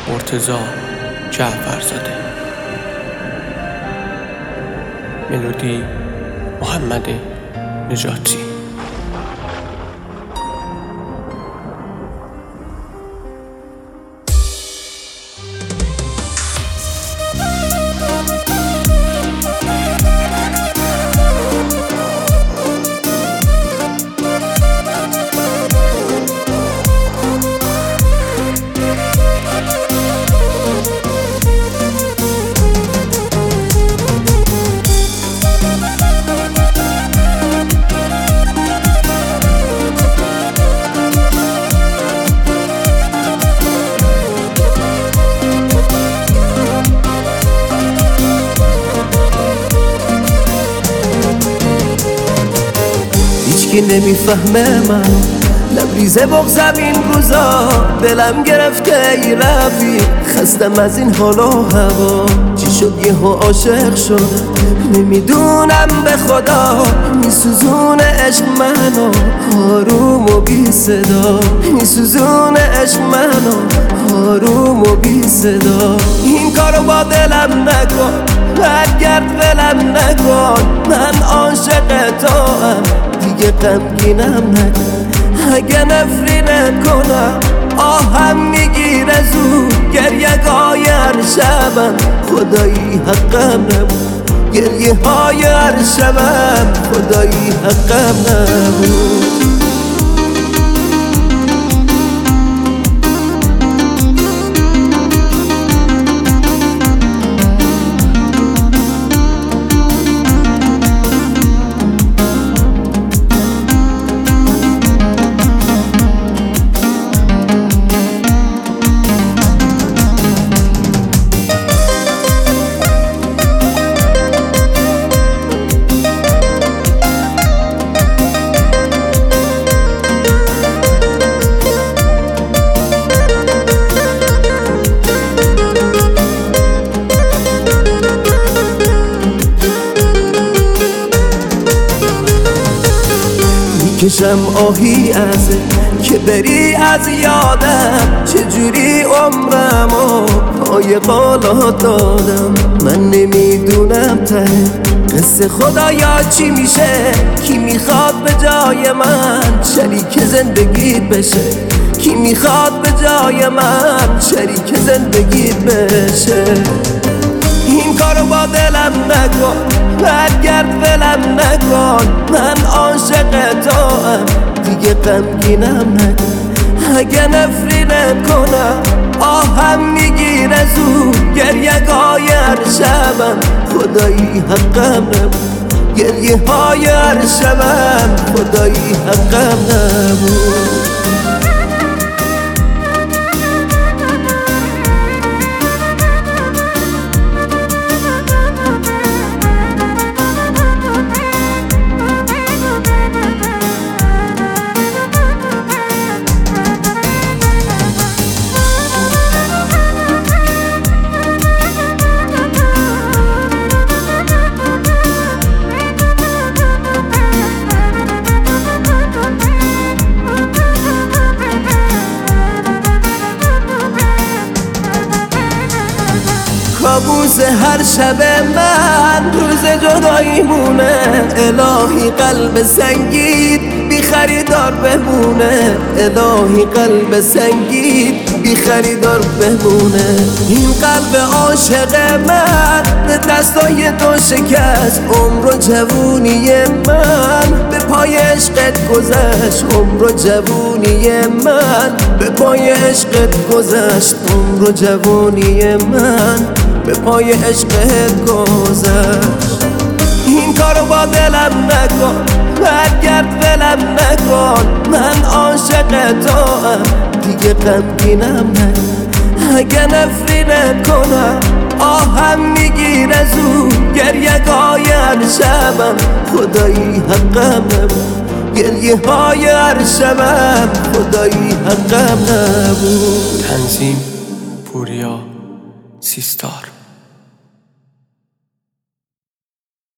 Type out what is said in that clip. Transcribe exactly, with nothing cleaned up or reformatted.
مرتضی جعفرزاده. ملودی محمد نجاتی. هیچکی نمیفهمه من لبریز بغضم این روزا، دلم گرفته ای رفیق، خستم از این حال و هوا. چی شد یهو عاشق شد نمیدونم به خدا، میسوزونه عشق منو آروم و بی صدا، میسوزونه عشق منو آروم و بی صدا. این کارو با دلم نکن، برگرد ولم نکن، من عاشق تو ام دیگه غمگینم نکن. اگه نفرینت کنم آهم میگیره زود، گریه های هر شبم خدایی حقم نبود، گریه های هر شبم خدایی حقم نبود. کشم آهی ازه که بری از یادم، چجوری عمرمو پای بالا دادم. من نمیدونم ته قصه خدایا چی میشه، کی میخواد به جای من شریک زندگیت بشه، کی میخواد به جای من شریک زندگیت بشه. این کارو با دلم نکن، برگرد ولم نکن، من عاشق تو ام دیگه غمگینم نکن. اگه نفرینت کنم آهم میگیره زود، گریه های هر شبم خدایی حقم نبود، گریه های هر شبم خدایی حقم نبود. کابوس هر شب من روز جدایی مونه، الهی قلب سنگید بی خریدار بمونه، الهی قلب سنگید بی خریدار بمونه. این قلب عاشق من به دستای تو شکست، عمر و جوونی من به پای عشقت گذشت، عمر و جوونی من به پای عشقت گذشت، عمر و جوونی من به پای عشقت گذشت. این کارو با دلم نکن، برگرد ولم نکن، من عاشق تو ام دیگه غمگینم نکن. اگه نفرینت کنم آهم میگیره زود، گریه های هر شبم خدایی حقم نبود، گریه های هر شبم خدایی حقم نبود. تنظیم پوریا سیستار.